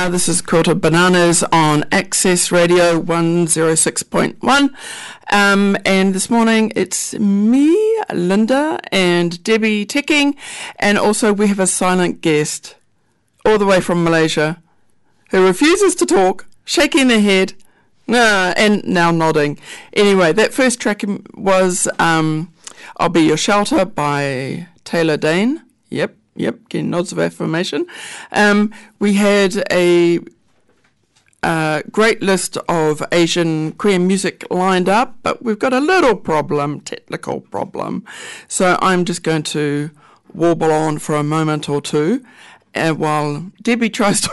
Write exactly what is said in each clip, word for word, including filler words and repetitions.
Uh, this is Quarter Bananas on Access Radio one oh six point one. Um, and this morning it's me, Linda, and Debbie Ticking. And also we have a silent guest all the way from Malaysia who refuses to talk, shaking their head, uh, and now nodding. Anyway, that first track was um, I'll Be Your Shelter by Taylor Dane. Yep. Yep, getting nods of affirmation. Um, we had a uh, great list of Asian queer music lined up, but we've got a little problem, technical problem. So I'm just going to warble on for a moment or two, uh, while Debbie tries to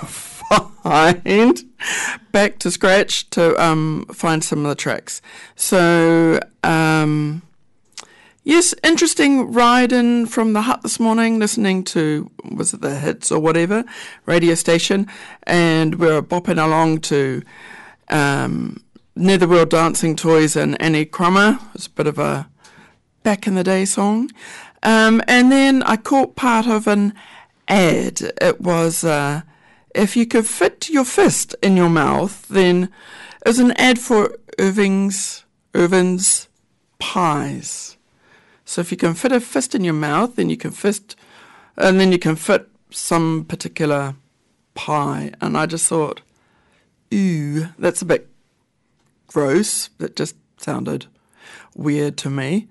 find back to scratch to um, find some of the tracks. So... Um, Yes, interesting ride in from the hut this morning, listening to, was it the Hits or whatever, radio station, and we were bopping along to um, Netherworld Dancing Toys and Annie Crummer. It was a bit of a back-in-the-day song. Um, and then I caught part of an ad. It was, uh, if you could fit your fist in your mouth, then it was an ad for Irving's, Irvin's Pies. So if you can fit a fist in your mouth, then you can fist, and then you can fit some particular pie. And I just thought, ooh, that's a bit gross. That just sounded weird to me.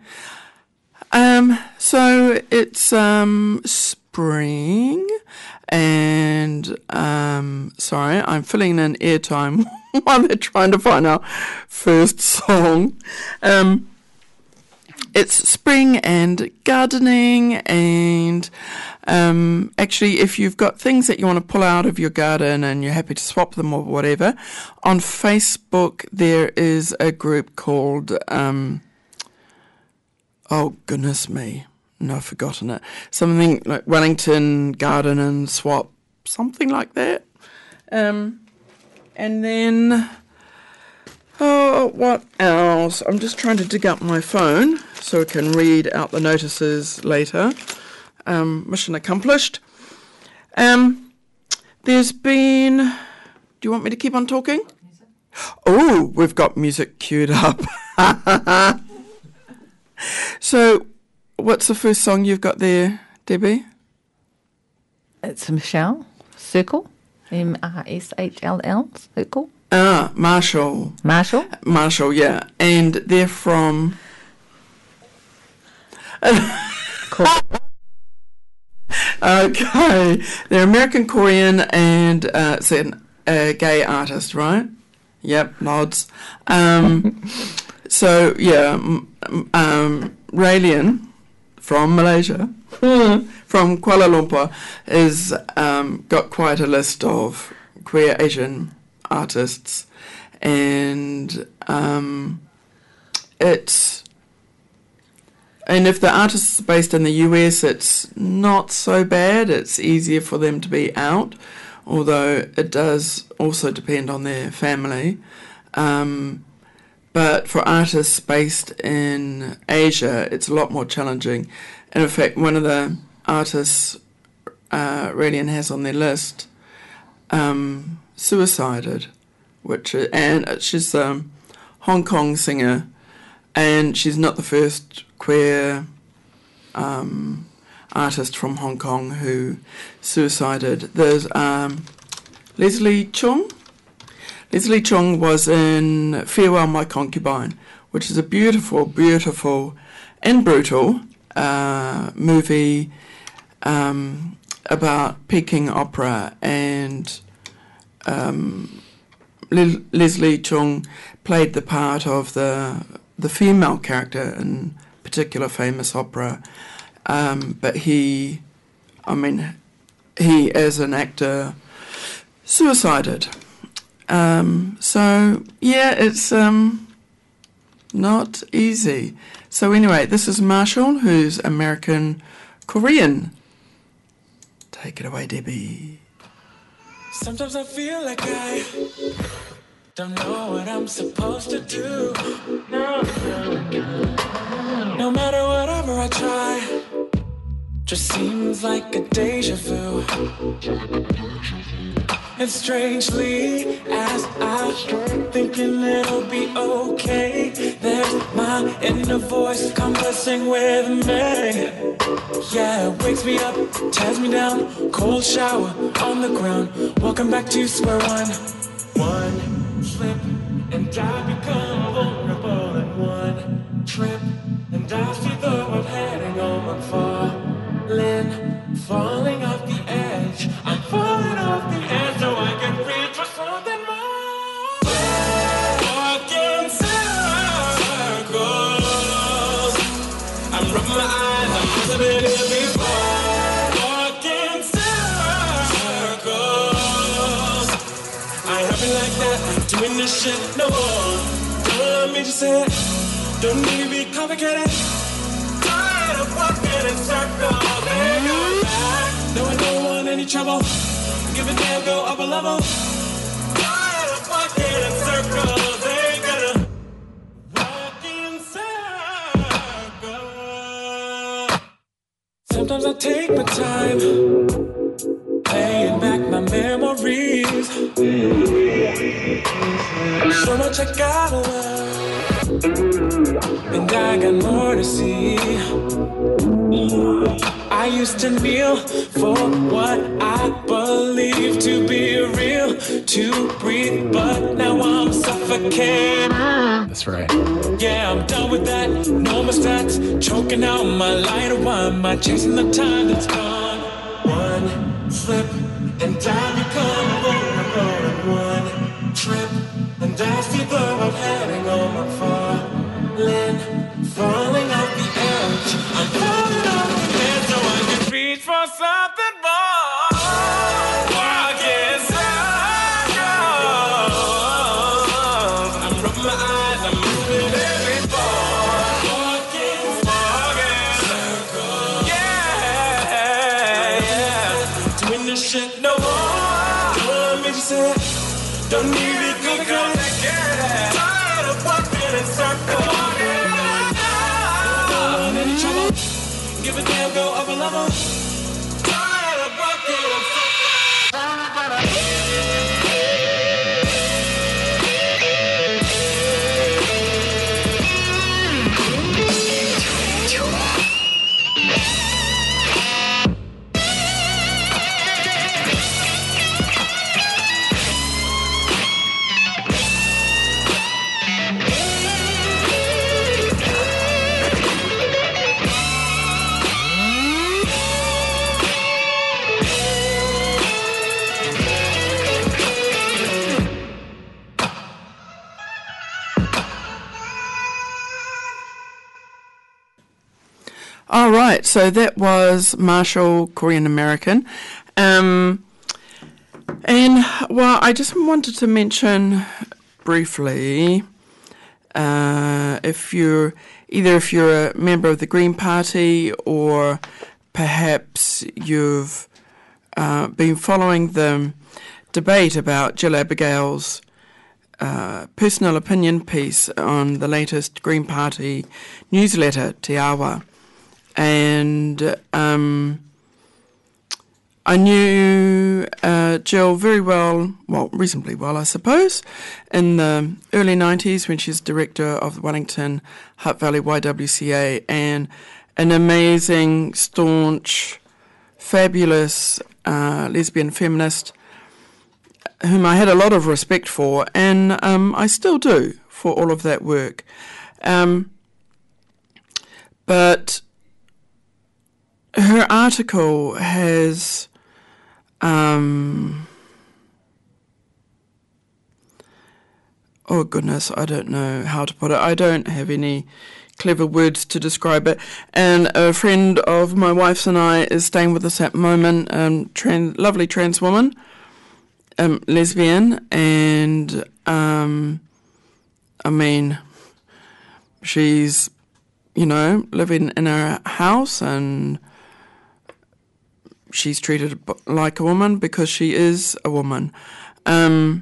Um, so it's um, spring, and um, sorry, I'm filling in airtime while they're trying to find our first song. Um, It's spring and gardening, and um, actually if you've got things that you want to pull out of your garden and you're happy to swap them or whatever, on Facebook there is a group called, um, oh goodness me, no, I've forgotten it, something like Wellington Garden and Swap, something like that. Um, and then... Oh, what else? I'm just trying to dig up my phone so I can read out the notices later. Um, mission accomplished. Um, there's been... Do you want me to keep on talking? Oh, we've got music queued up. So, what's the first song you've got there, Debbie? It's Michelle, Circle, M R S H L L, Circle. Ah, Marshall. Marshall? Marshall, yeah. And they're from... Cool. Okay. They're American Korean, and uh, it's an, a gay artist, right? Yep, nods. Um, so, yeah, um, Raelian from Malaysia, from Kuala Lumpur, has um, got quite a list of queer Asian artists, and um, it's and if the artist is based in the U S, it's not so bad. It's easier for them to be out, although it does also depend on their family. Um, but for artists based in Asia, it's a lot more challenging. And in fact, one of the artists uh, Raelian has on their list um, suicided, which and she's a Hong Kong singer, and she's not the first queer um, artist from Hong Kong who suicided. There's um, Leslie Chung. Leslie Chung was in Farewell My Concubine, which is a beautiful, beautiful and brutal uh, movie um, about Peking opera, and Um, Le- Leslie Chung played the part of the the female character in particular famous opera, um, but he, I mean, he as an actor suicided. Um, so yeah, it's um, not easy. So anyway, this is Marshall, who's American Korean. Take it away, Debbie. Sometimes I feel like I don't know what I'm supposed to do. No, no, no. No matter whatever I try, just seems like a deja vu. And strangely, as I start thinking it'll be okay, there's my inner voice conversing with me. Yeah, it wakes me up, tears me down, cold shower on the ground. Welcome back to square one. One slip and I become vulnerable, and one trip and I see the world heading home. I'm falling, falling off the edge. I'm falling off the edge so I can reach for something more. Walking circles, I'm rubbing my eyes, I'm losing it here before. Walking circles, I ain't happy like that, doing this shit no more. Don't let me just say it, don't need to be complicated. Tired of walking in circles. Hey, go back. No, I don't want any trouble. Give a damn, go up a level. Tired of walking in circles. Ain't gonna walk in circles. Sometimes I take my time, playing back my memories. So much I gotta learn, and I got more to see. I used to kneel for what I believe to be real, to breathe, but now I'm suffocating. That's right. Yeah, I'm done with that. No more stats, choking out my light. Why am I chasing the time that's gone? One slip and I become vulnerable, and one trip and I see the road heading home. I'm falling, falling off the edge. I'm falling off the edge so I can reach for something more. Walking circles, I'm rubbing my eyes, I'm moving every ball. Walking, walking circles, yeah, yeah. Doing this shit no more. Don't let me just say it, don't need to be complicated. Tired of walking in circles. Give a damn, go up a level. Tired of walking in All right, so that was Marshall, Korean American. Um, and, well, I just wanted to mention briefly, uh, if you're, either if you're a member of the Green Party or perhaps you've uh, been following the debate about Jill Abigail's uh, personal opinion piece on the latest Green Party newsletter, Te Awa. And um, I knew uh, Jill very well, well, reasonably well, I suppose, in the early nineties when she's director of the Wellington Hutt Valley Y W C A, and an amazing, staunch, fabulous uh, lesbian feminist whom I had a lot of respect for, and um, I still do for all of that work. Um, but her article has um, oh goodness, I don't know how to put it. I don't have any clever words to describe it. And a friend of my wife's and I is staying with us at the moment, um, trans, lovely trans woman, um, lesbian, and um, I mean, she's, you know, living in her house and she's treated like a woman because she is a woman. Um,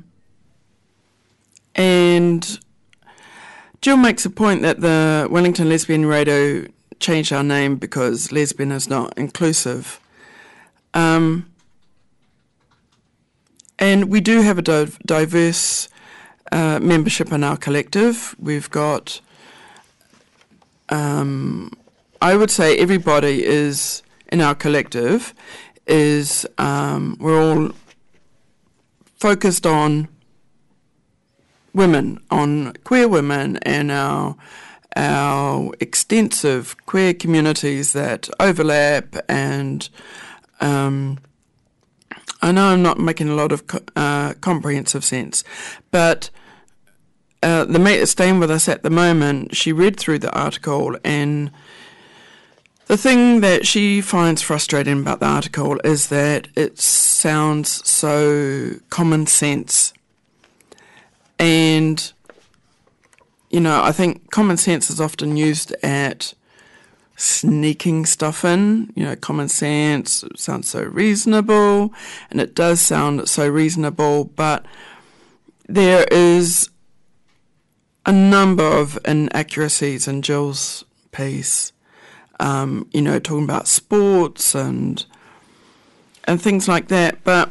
and Jill makes a point that the Wellington Lesbian Radio changed our name because lesbian is not inclusive. Um, and we do have a div- diverse uh, membership in our collective. We've got, um, I would say everybody is, in our collective, is, um, we're all focused on women, on queer women and our our extensive queer communities that overlap. And um, I know I'm not making a lot of co- uh, comprehensive sense, but uh, the mate that's staying with us at the moment, she read through the article, and the thing that she finds frustrating about the article is that it sounds so common sense. And, you know, I think common sense is often used at sneaking stuff in. You know, common sense sounds so reasonable, and it does sound so reasonable, but there is a number of inaccuracies in Jill's piece. Um, you know, talking about sports and and things like that, but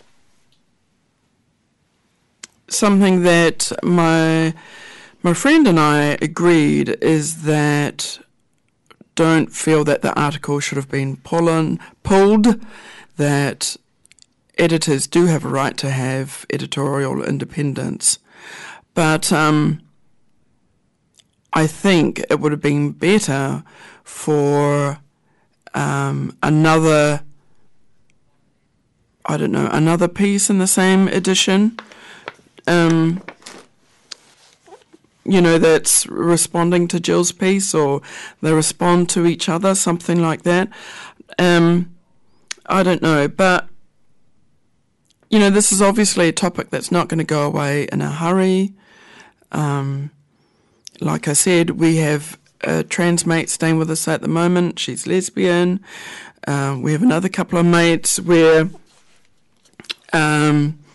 something that my my friend and I agreed is that don't feel that the article should have been pullin, pulled, that editors do have a right to have editorial independence. But um, I think it would have been better for um, another, I don't know, another piece in the same edition, um, you know, that's responding to Jill's piece, or they respond to each other, something like that. Um, I don't know, but, you know, this is obviously a topic that's not going to go away in a hurry. Um, like I said, we have a trans mate staying with us at the moment. She's lesbian. Um, we have another couple of mates where um,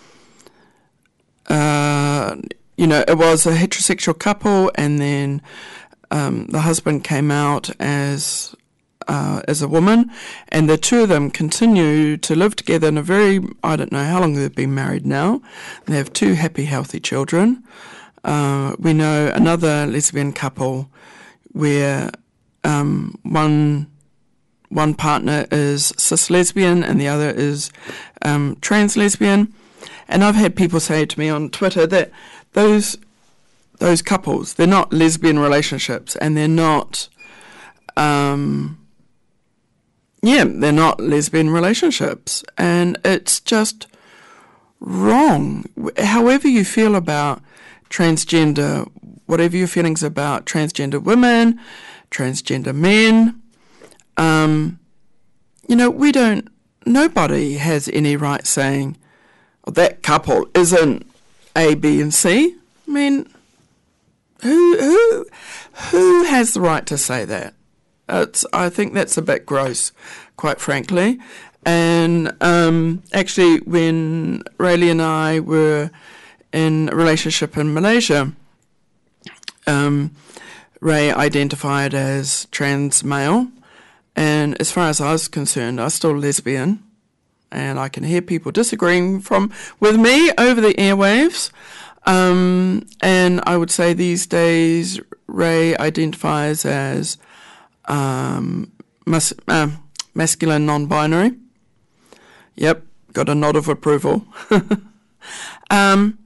uh, you know, it was a heterosexual couple, and then um, the husband came out as uh, as a woman, and the two of them continue to live together in a very, I don't know how long they've been married now. They have two happy, healthy children. Uh, we know another lesbian couple where um, one one partner is cis lesbian and the other is um, trans lesbian. And I've had people say to me on Twitter that those those couples, they're not lesbian relationships, and they're not, um, yeah, they're not lesbian relationships, and it's just wrong. However you feel about transgender, whatever your feelings about transgender women, transgender men, um, you know, we don't, nobody has any right saying, oh, that couple isn't A, B, and C. I mean, who who who has the right to say that? It's, I think that's a bit gross, quite frankly. And um, actually, when Rayleigh and I were in a relationship in Malaysia, um, Ray identified as trans male, and as far as I was concerned, I was still lesbian. And I can hear people disagreeing from with me over the airwaves. Um, and I would say these days, Ray identifies as um, mas- uh, masculine non-binary. Yep, got a nod of approval. um,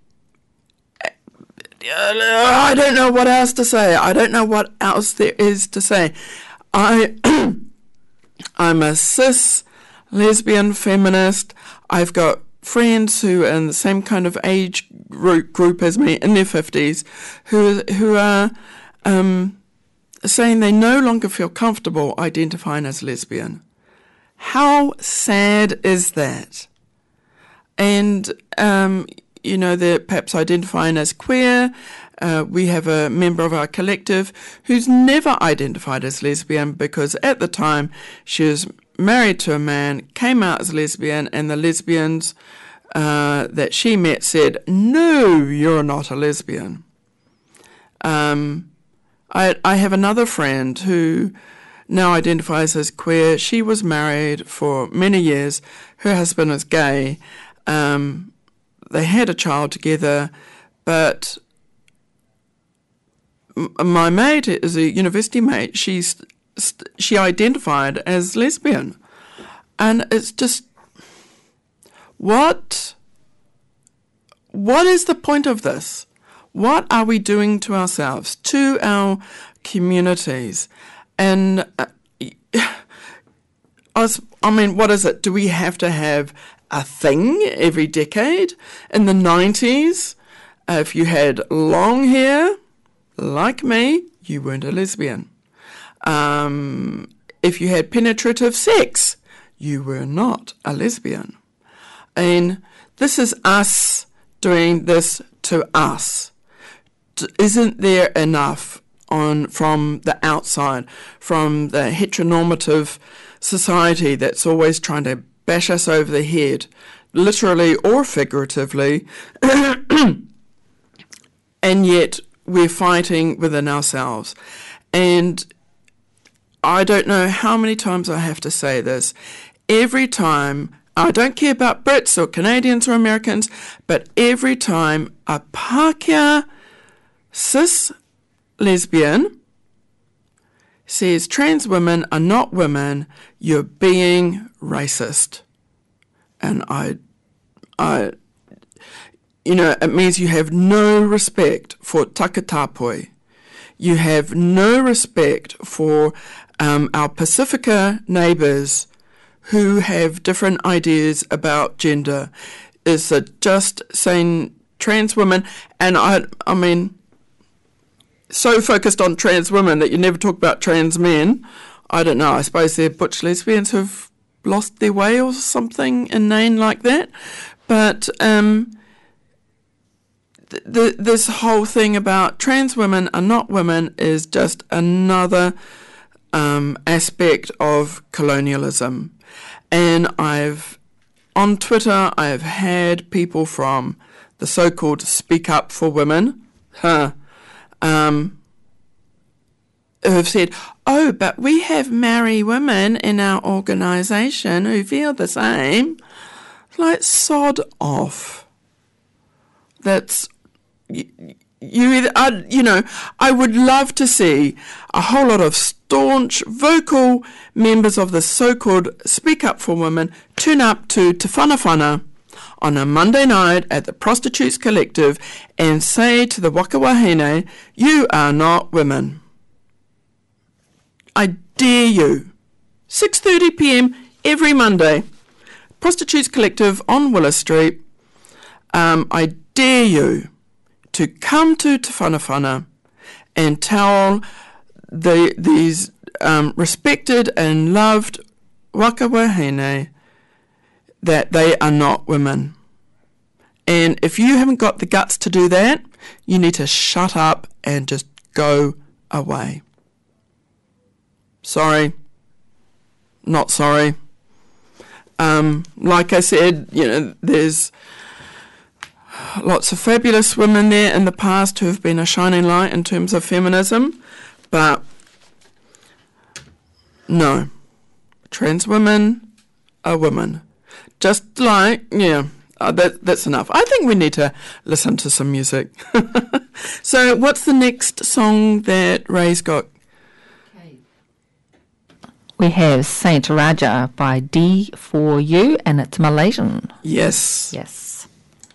I don't know what else to say. I don't know what else there is to say. I, I'm a cis lesbian feminist. I've got friends who are in the same kind of age group, group as me, in their fifties, who who are um, saying they no longer feel comfortable identifying as lesbian. How sad is that? And um, you know, they're perhaps identifying as queer. Uh, we have a member of our collective who's never identified as lesbian because at the time she was married to a man, came out as lesbian, and the lesbians uh, that she met said, no, you're not a lesbian. Um, I, I have another friend who now identifies as queer. She was married for many years. Her husband is gay. Um, they had a child together, but m- my mate is a university mate. She's st- she identified as lesbian, and it's just what what is the point of this? What are we doing to ourselves, to our communities? And uh, I, was, I mean, what is it? Do we have to have a thing every decade? In the nineties, uh, if you had long hair, like me, you weren't a lesbian. Um, if you had penetrative sex, you were not a lesbian. And this is us doing this to us. Isn't there enough on from the outside, from the heteronormative society that's always trying to bash us over the head, literally or figuratively, and yet we're fighting within ourselves. And I don't know how many times I have to say this. Every time, I don't care about Brits or Canadians or Americans, but every time a Pākehā cis lesbian says trans women are not women, you're being racist. And I, I, you know, it means you have no respect for Takatapoi. You have no respect for um, our Pacifica neighbours who have different ideas about gender. Is it just saying trans women? And I, I mean, so focused on trans women that you never talk about trans men. I don't know. I suppose they're butch lesbians who've lost their way or something inane like that. But um, th- th- this whole thing about trans women are not women is just another um, aspect of colonialism. And I've, on Twitter, I've had people from the so-called Speak Up for Women, huh, um, who have said, oh, but we have married women in our organisation who feel the same. Like, sod off. That's, you, you, I, you know, I would love to see a whole lot of staunch, vocal members of the so-called Speak Up for Women turn up to Te Whanawhana on a Monday night at the Prostitutes Collective and say to the Waka Wahine, you are not women. I dare you. six thirty p.m. every Monday. Prostitutes Collective on Willis Street. Um, I dare you to come to Te Whanawhana and tell the, these um, respected and loved Waka Wahine that they are not women. And if you haven't got the guts to do that, you need to shut up and just go away. Sorry. Not sorry. Um, like I said, you know, there's lots of fabulous women there in the past who have been a shining light in terms of feminism, but no. Trans women are women. Just like, yeah, uh, that, that's enough. I think we need to listen to some music. So what's the next song that Ray's got? We have Saint Raja by D four U, and it's Malaysian. Yes. Yes.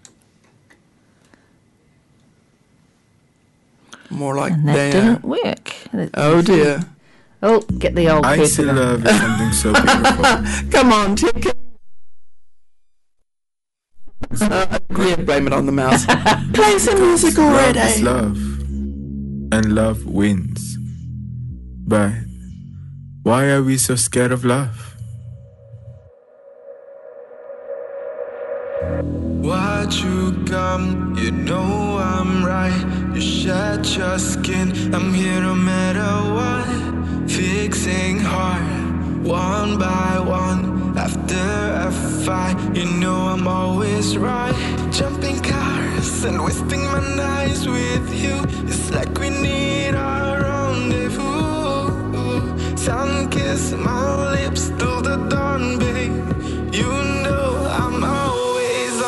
More like And that they didn't are. work. Let's Oh see. dear. Oh, get the old I see cursor. love is something so beautiful. Come on, take it. Uh, yeah, blame it on the mouse. Play some music Love is already. love, and love wins. But why are we so scared of love? Why'd you come? You know I'm right. You shed your skin. I'm here no matter what. Fixing hard, one by one. After a fight, you know I'm always right. Jumping cars and wasting my nights with you. It's like we need our rendezvous. Sun kiss my lips till the dawn, babe. You know I'm always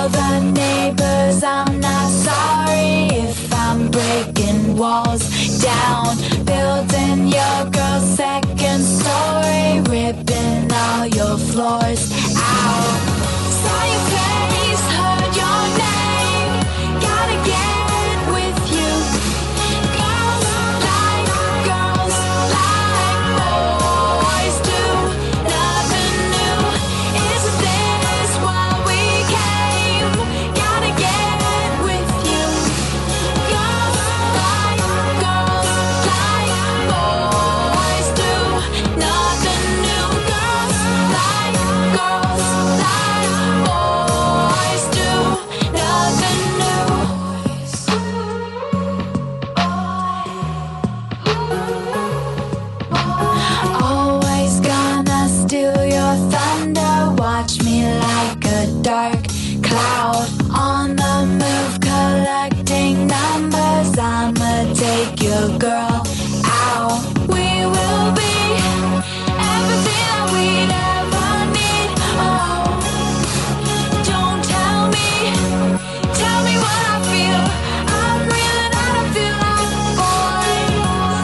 down, building your girl's second story, ripping all your floors out. Saw your face, heard your name, gotta get with you. Girls like girls like boys do, nothing new. Isn't this why we came? Gotta get with you. Girls like girls like boys do, nothing new. Girls like girls like boys do, nothing new. Always gonna steal your thunder. Watch me like a dark cloud on the move, collecting numbers. I'ma take your girl out. We will be everything that we'd ever need. Oh, don't tell me, tell me what I feel. I'm reeling out, I feel like boys.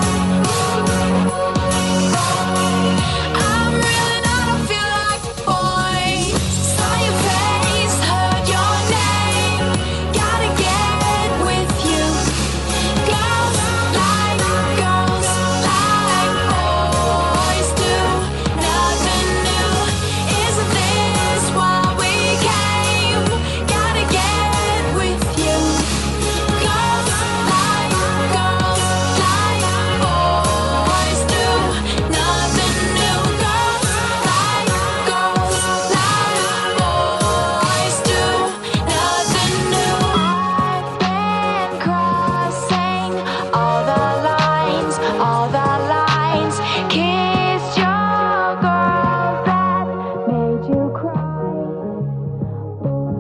I'm reeling out, I feel like boys. Saw your face, heard your name, gotta get with you. Girls like girls like boys do, nothing new. Isn't this why we came? Gotta get with you. Girls like girls like boys do, nothing new. Girls like girls like boys do, nothing new. I've been crossing all the lines, all the lines. Kissed your girl that made you cry, boy.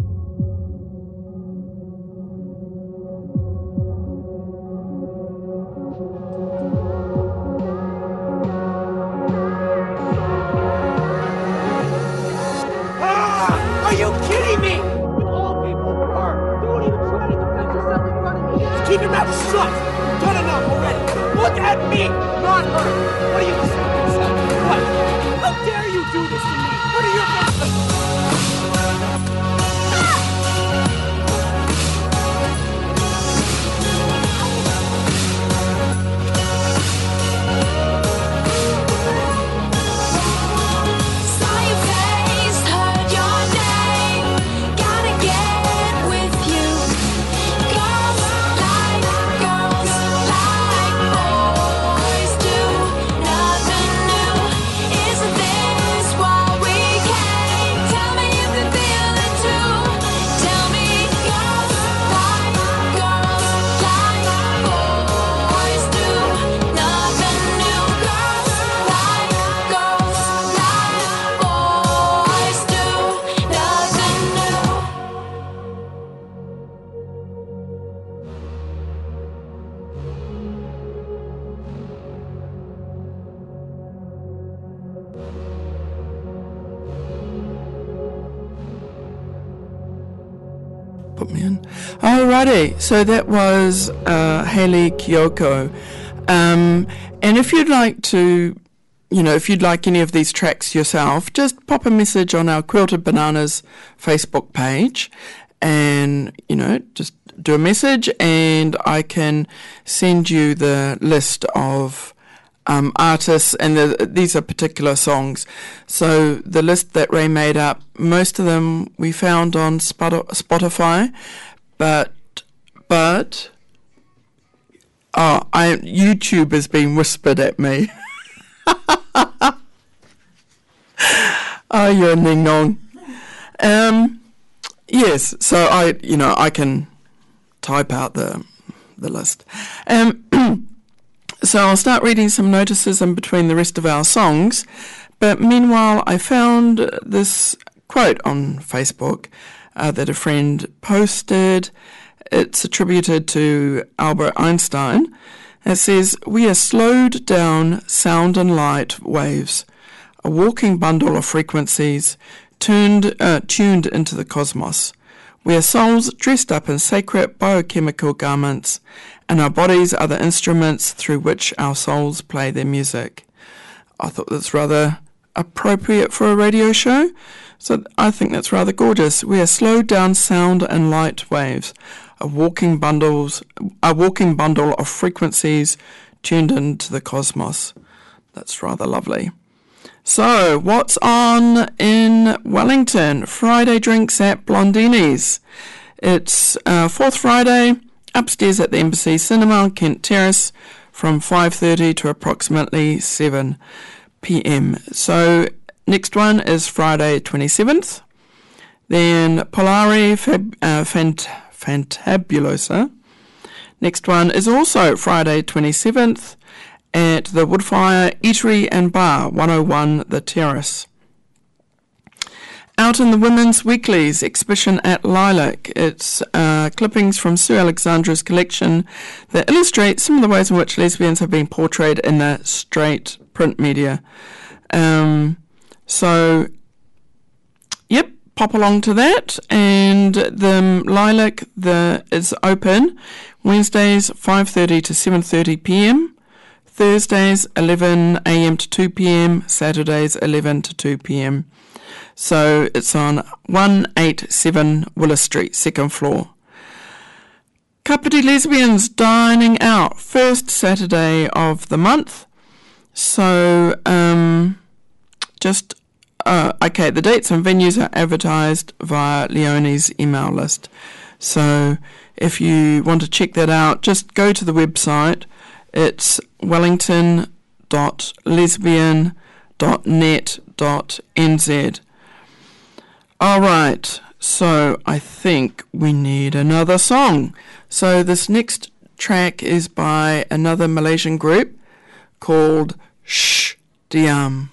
Ah! Are you kidding me? All people are. Don't even try to defend yourself in front of me. Just keep your mouth shut. You've done enough already. Look at me, not her. What are you saying? What? How dare you do this to me? What are your... Saw your face, heard your name, gotta get with you. Girls like girls like boys do, nothing new. Isn't this why we came? Tell me if you feel it too. Tell me, girls like girls like boys do, nothing new. Girls like girls like boys do, nothing new. Put me in. Alrighty, so that was uh, Hayley Kiyoko. Um, and if you'd like to, you know, if you'd like any of these tracks yourself, just pop a message on our Quilted Bananas Facebook page and, you know, just do a message and I can send you the list of um, artists, and the, these are particular songs. So the list that Ray made up, most of them we found on Spot- Spotify, but but oh, I YouTube has been whispered at me. Oh, you're a ning nong. Um, yes, so I, you know, I can type out the the list. Um. So I'll start reading some notices in between the rest of our songs. But meanwhile, I found this quote on Facebook uh, that a friend posted. It's attributed to Albert Einstein. It says, "We are slowed down sound and light waves, a walking bundle of frequencies turned, uh, tuned into the cosmos. We are souls dressed up in sacred biochemical garments, and our bodies are the instruments through which our souls play their music. I thought that's rather appropriate for a radio show, so I think that's rather gorgeous. We are slowed down sound and light waves, a walking bundles, a walking bundle of frequencies tuned into the cosmos. That's rather lovely. So, what's on in Wellington? Friday drinks at Blondini's. It's uh, fourth Friday, upstairs at the Embassy Cinema on Kent Terrace from five thirty to approximately seven p.m. So, next one is Friday twenty-seventh. Then Polari Fab, uh, Fant, Fantabulosa. Next one is also Friday twenty-seventh. At the Woodfire Eatery and Bar, one oh one The Terrace. Out in the Women's Weeklies exhibition at Lilac. It's uh, clippings from Sue Alexandra's collection that illustrate some of the ways in which lesbians have been portrayed in the straight print media. Um, so, yep, pop along to that. And the Lilac the is open Wednesdays five thirty to seven thirty p.m. Thursdays eleven a.m. to two p.m, Saturdays eleven to two p.m. So it's on one eighty-seven Willow Street, second floor. Kapiti Lesbians dining out, first Saturday of the month. So, um, just, uh, okay, the dates and venues are advertised via Leonie's email list. So if you want to check that out, just go to the website. It's wellington dot lesbian dot net dot n z. All right, so I think we need another song. So this next track is by another Malaysian group called Shh Diam.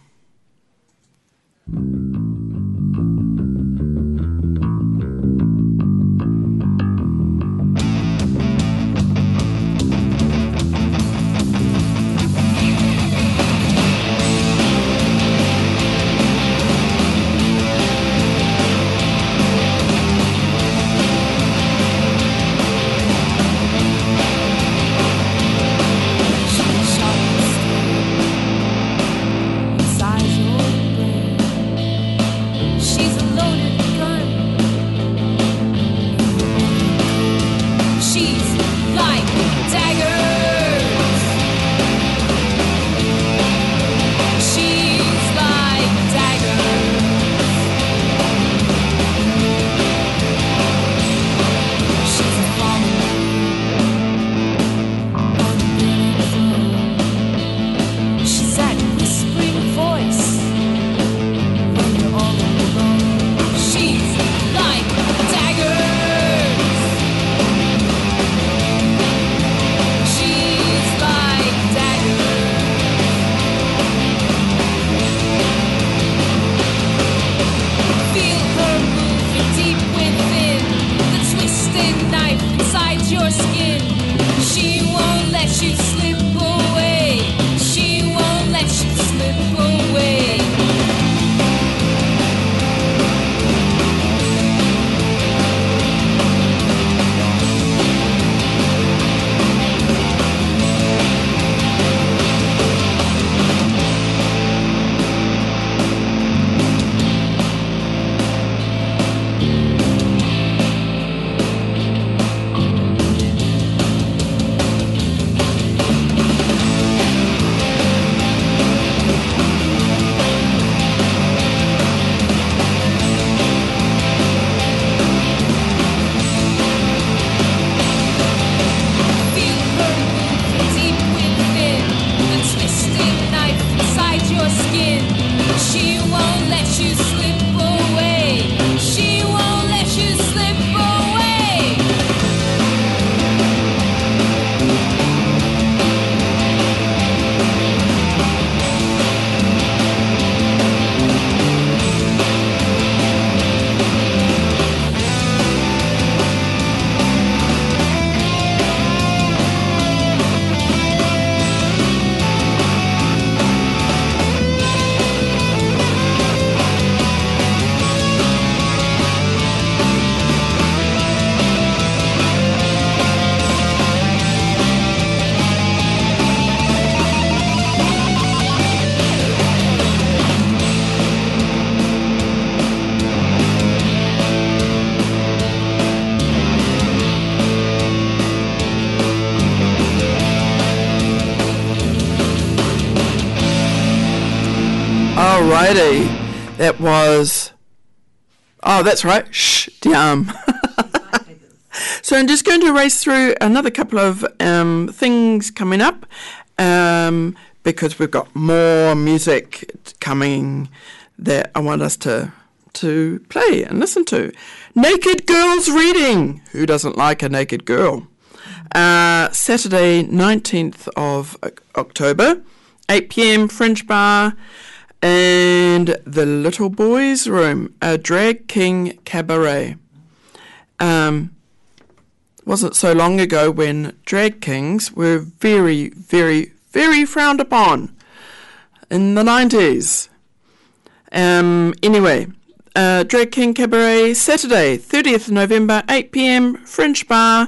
Alrighty, that was, oh, that's right, shh, damn. So I'm just going to race through another couple of um, things coming up um, because we've got more music coming that I want us to to play and listen to. Naked Girls Reading. Who doesn't like a naked girl? Uh, Saturday, nineteenth of October, eight p.m, Fringe Bar and the Little Boys Room, a Drag King Cabaret. Um, wasn't so long ago when drag kings were very, very, very frowned upon in the nineties. Um, anyway, uh, Drag King Cabaret, Saturday, thirtieth of November, eight p.m, Fringe Bar,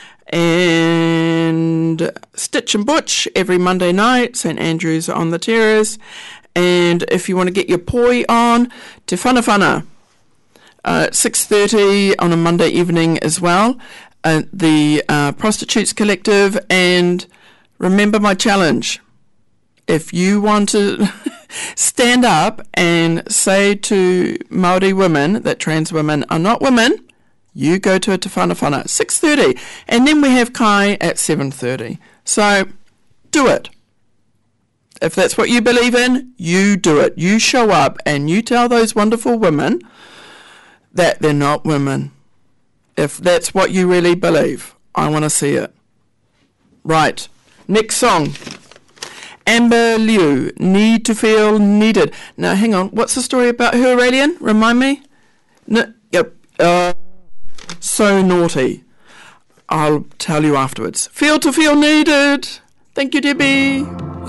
and Stitch and Butch every Monday night, St Andrews on the Terrace. And if you want to get your poi on, Te Whanawhana, uh, at six thirty on a Monday evening as well, uh, the uh, Prostitutes Collective. And remember my challenge. If you want to stand up and say to Māori women that trans women are not women, you go to a Te Whanawhana at six thirty, and then we have Kai at seven thirty. So do it. If that's what you believe in, you do it. You show up and you tell those wonderful women that they're not women. If that's what you really believe, I want to see it. Right, next song. Amber Liu, Need to Feel Needed. Now, hang on, what's the story about her, Radian? Remind me? No, yep. Uh, so naughty. I'll tell you afterwards. Feel to Feel Needed. Thank you, Debbie.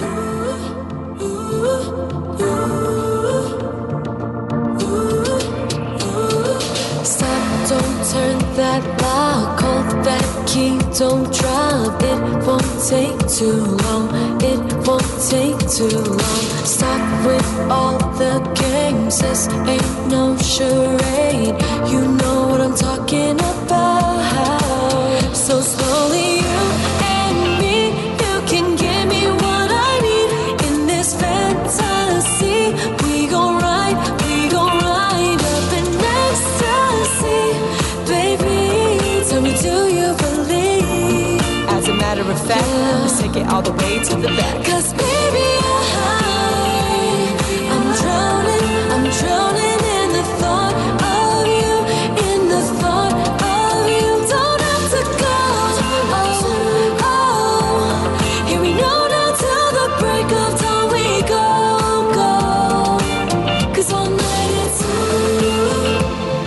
Stop, don't turn that lock, hold that key, don't drop. It won't take too long, it won't take too long. Stop with all the games, this ain't no charade. You know what I'm talking about. So slowly you and me, you can give me what I need in this fantasy. We gon' ride, we gon' ride up in ecstasy. Baby, tell me, do you believe? As a matter of fact, Yeah. let's take it all the way to the back. Cause baby, I, I'm drowning, I'm drowning in the thought of you, in the thought of you. Don't have to go, oh, oh. Here we know now till the break of dawn we go, go. Cause all night it's ooh,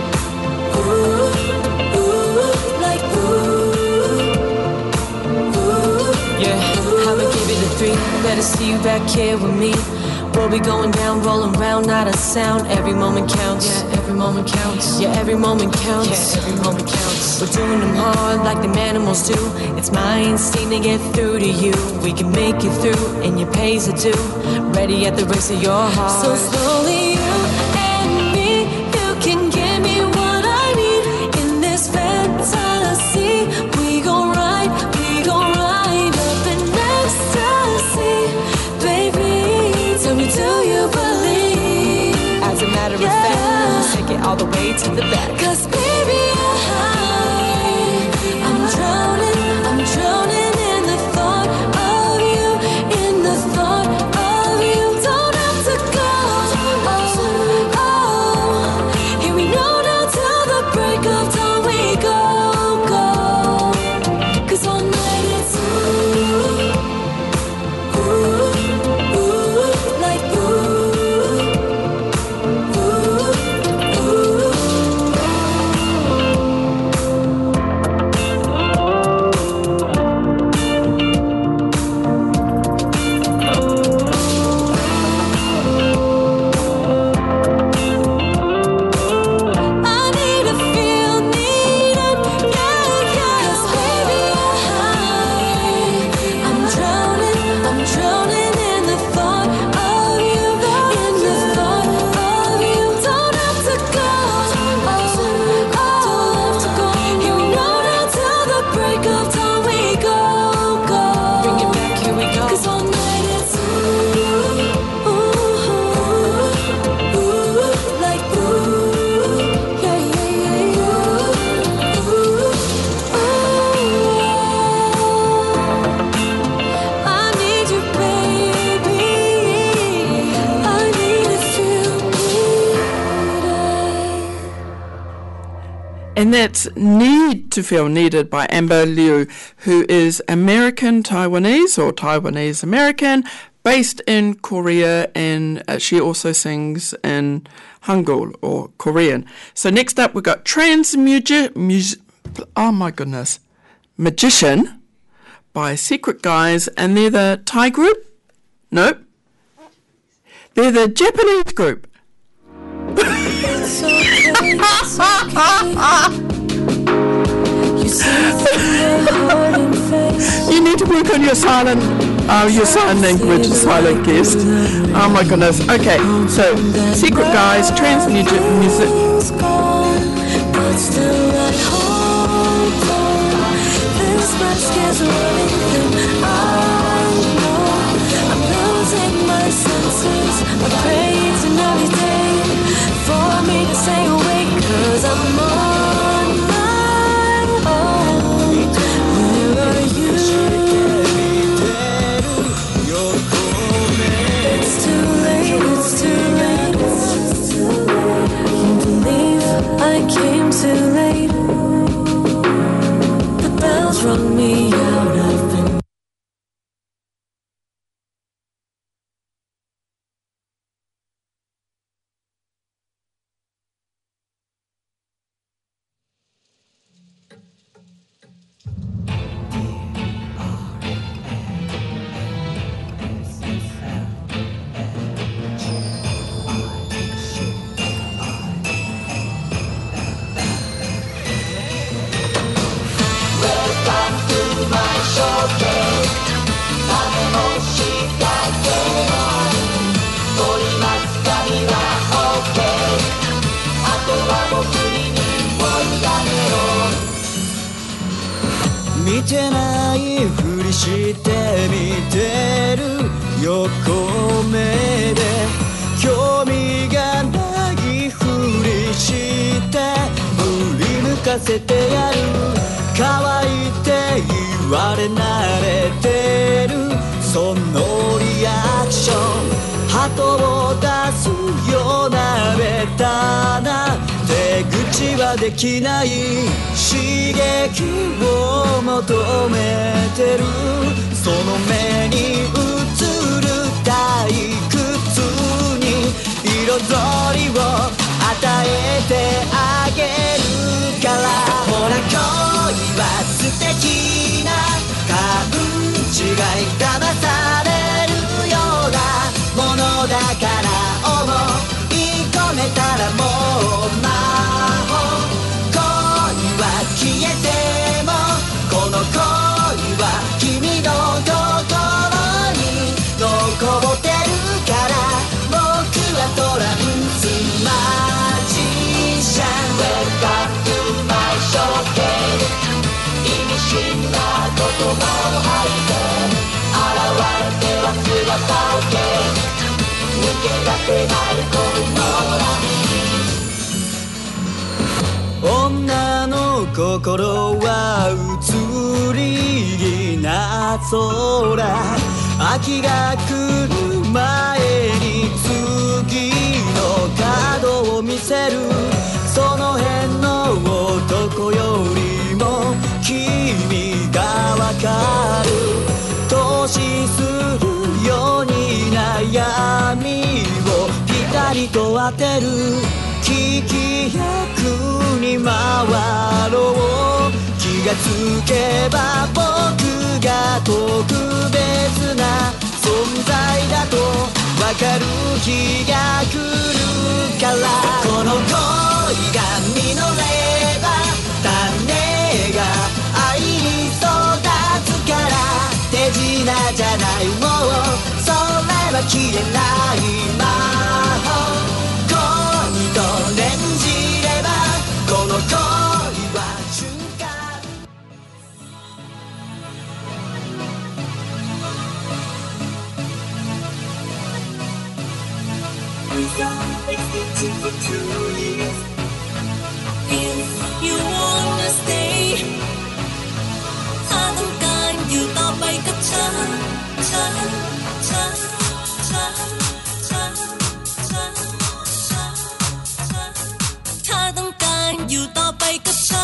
ooh, ooh, like ooh, ooh. Yeah, I'ma give it a three. Better see you back here with me. We'll be going down, rolling round, not a sound. Every moment counts. Yeah, every moment counts. Yeah, every moment counts. Yeah, every moment counts. We're doing them hard like them animals do. It's my instinct to get through to you. We can make it through, and you pays it too. Ready at the race of your heart. So slowly you and me, you can give me what I need in this fantasy. We gon' ride, we gon' ride up in ecstasy. Baby, tell me, do you believe? As a matter of Yeah. fact, let's take it all the way to the back. Cause baby, I, I'm drowning, I'm drowning in the thought of you, in the thought of you. Don't have to go, oh, oh. Here we know now till the break of dawn we go, go. Cause all night it's ooh, ooh, ooh, like ooh, ooh, ooh. And that's Need to Feel Needed by Amber Liu, who is American Taiwanese or Taiwanese American, based in Korea, and uh, she also sings in Hangul or Korean. So next up we've got Transmusic, mus- oh my goodness, Magician by Secret Guys, and they're the Thai group? Nope. They're the Japanese group. It's okay, it's okay. You see through my heart and face. You need to work on your silent, uh, your sign language silent guest. Oh my goodness. Okay, so Secret Guys, Transmusic music. But still I hold on. This mask is running thin. I know I'm losing my senses. I pray each and every day for me to stay awake, 'cause I'm on my own. Where are you? It's too late, it's too late. Can't believe I came too late. The bells rung me out. I've been 見てないふりして見てる横目で興味がないふりして振り向かせてやる可愛いって言われ慣れてるそのリアクション鳩を出すようなベタな手口はできない刺激を求めてるその目に映る退屈に彩りを与えてあげるからほら恋は素敵な勘違い騙されるようなものだから思い込めたらもう魔法恋は消えてもこの恋は君の心に残ってるから僕はトランスマジシャン Welcome to my showcase 意味深な言葉を吐いて現れては姿を消す抜け出せない恋の波女の心は移り気な空秋が来る前に次の角を見せるその辺の男よりも君がわかる投資するように悩みをピタリと当てる聞き役に回ろう気がつけば僕が特別な存在だとわかる日が来るからこの恋が実れば種が愛に育つから手品じゃないもうそれは消えない魔法恋と念じればこの恋は瞬間 If you wanna stay ถ้าต้องการอยู่ต่อไปกับฉันฉันฉันฉันฉันฉันฉันถ้าต้องการอยู่ต่อไปกับฉัน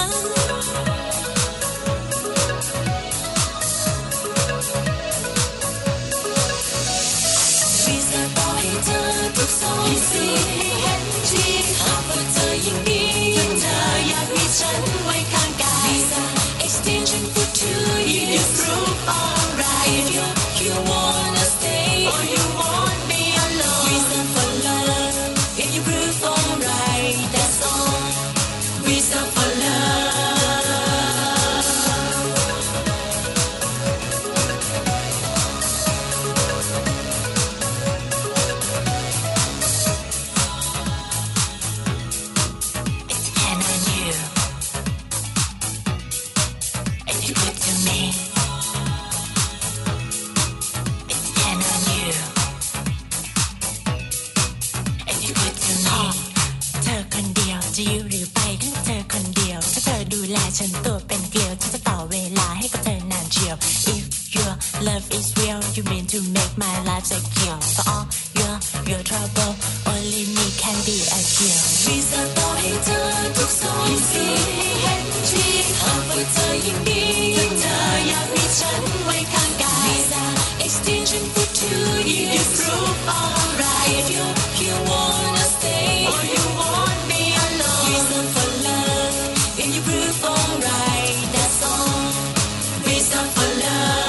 you're good to me, it's ten on you. If you're good to me เธอคนเดียวจะอยู่หรือไปก็เธอคนเดียวถ้าเธอดูแลฉันตัวเป็นเกลียวฉันจะต่อเวลาให้กับเธอนานเชียว If your love is real you mean to make my life secure for all your your trouble only me can be a cure มีสักต่อให้เธอทุกสองสีเห็นทีหากว่าเธอยิ่งดียิ่งเธออยากมีฉันไว้ข้างกาย Visa extension for two years proof alright if you you wanna stay or you want me alone reason for love if you prove alright that's all reason for love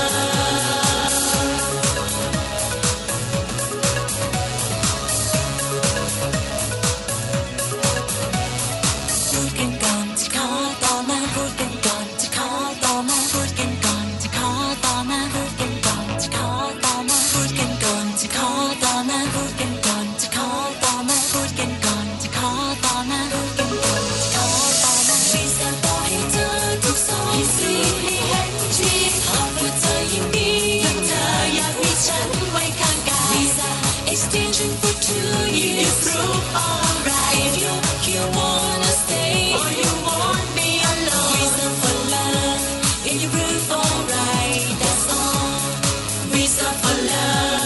พูดกันก่อนจะขอต่อมาพูดกันก่อนจะขอต่อมาพูดกันก่อนจะขอต่อมาพูดกันก่อนจะขอต่อมาพูดกันก่อนจะขอต่อมาพูดกันก่อนจะขอต่อมาพูดกันก่อนจะขอต่อมาพูดกันก่อนจะขอต่อมามีสักต่อให้เธอทุกสองสีให้เห็นทีหากว่าเธอยิ่งดียิ่งเธออยากมีฉันไว้ข้างกาย Visa extension for two years proof alright if you you wanna stay or you want me alone reason for love if you prove alright that's all reason for love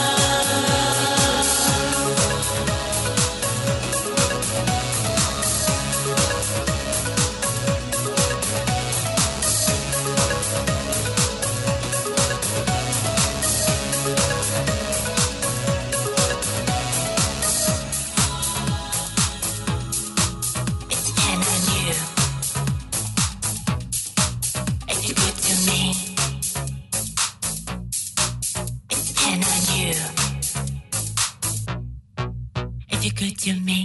It's ten on you if you're good to me it's ten on you if you're good to me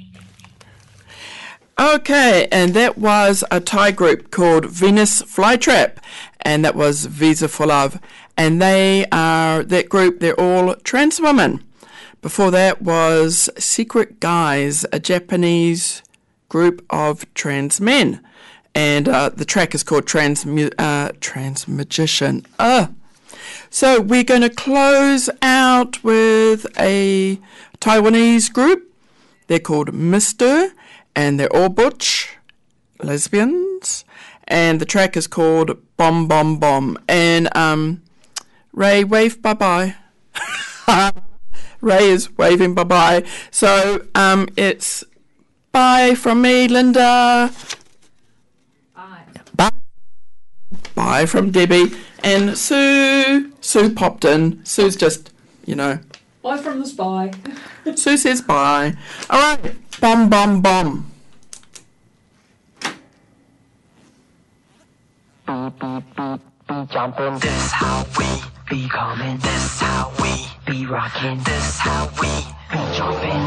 Okay, and that was a Thai group called Venus Flytrap, and that was Visa for Love. And they are, that group, they're all trans women. Before that was Secret Guys, a Japanese group of trans men. And uh, the track is called Trans, uh, Trans Magician. Uh. So we're going to close out with a Taiwanese group. They're called Mister, and they're all butch, lesbians. And the track is called Bomb Bomb Bomb. And um, Ray, wave bye-bye. Ray is waving bye-bye. So um, it's bye from me, Linda. Bye. Bye. Bye from Debbie. And Sue. Sue popped in. Sue's just, you know. Bye from the spy. Sue says bye. All right. Bomb, bomb, bomb. Jumping, this how we be coming, this how we be rocking, this how we be jumping.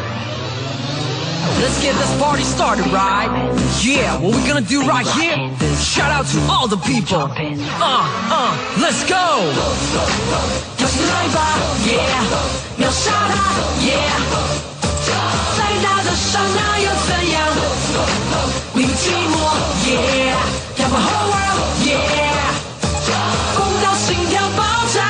Let's get this party started, right? Yeah, what we gonna do right here? Shout out to all the people. Uh, uh, let's go. 跳起来吧 ，Yeah， 秒杀他 ，Yeah， 再大的伤那又怎样？你不寂寞 ，Yeah， 跳过 whole world，Yeah， 蹦到心跳爆炸。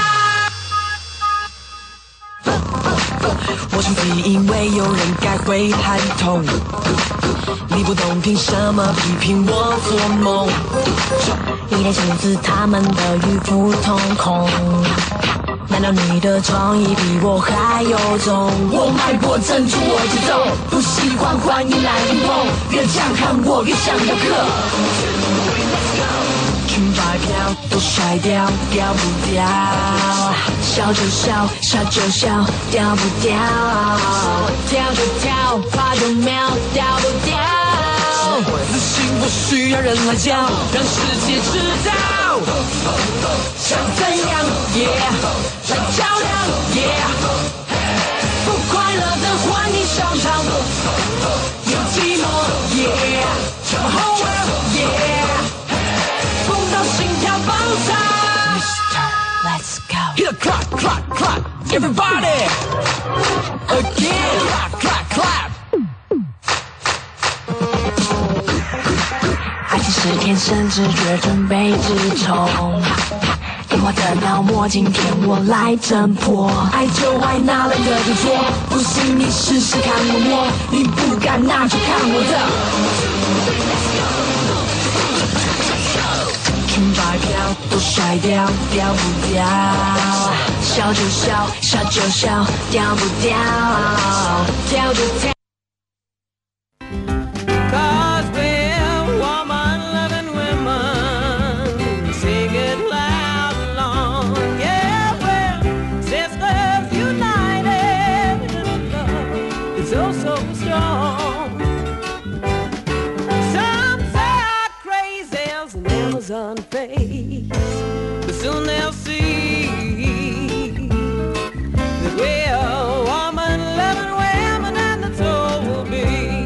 我生气，因为有人该会喊痛。你不懂，凭什么批评我做梦？ 一脸出自他们的与普通空。难道你的创意比我还有种？我脉搏镇住我节奏，不喜欢欢迎来硬碰，越这样看我越想要克。 群白票都甩掉，掉不掉？ 笑就笑，笑就笑，掉不掉？跳就跳，怕就秒，掉不掉？ 自信不需要人来教，让世界知道。 想怎样 ？Yeah， 来较量 ！Yeah， 不快乐的换你收场，有寂寞 ！Yeah， 什么 whole world？Yeah， 蹦到心跳爆炸。Let's go。 Hit a clap, clap, clap, everybody. Again, clap, clap, clap. 爱情十天甚至觉准备自从。用我的脑膜，今天我来挣破，爱就爱哪来的就做，不信你试试看我摸，你不敢那就看我的。听白嫖都甩掉，掉不掉？笑就笑，笑就笑，掉不掉？掉就掉。 Cause we're woman-loving women, sing it loud and long. Yeah, we're sisters united in love. It's so, so strong. Some say I'm crazy as an Amazon face, but soon they'll see that we're woman-loving women, and that's all we'll be.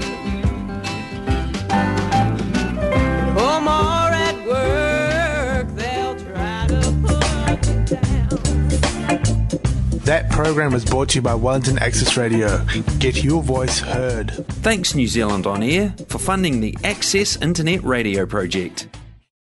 Home or at work, they'll try to put me down. That program was brought to you by Wellington Access Radio. Get your voice heard. Thanks New Zealand On Air for funding the Access Internet Radio project.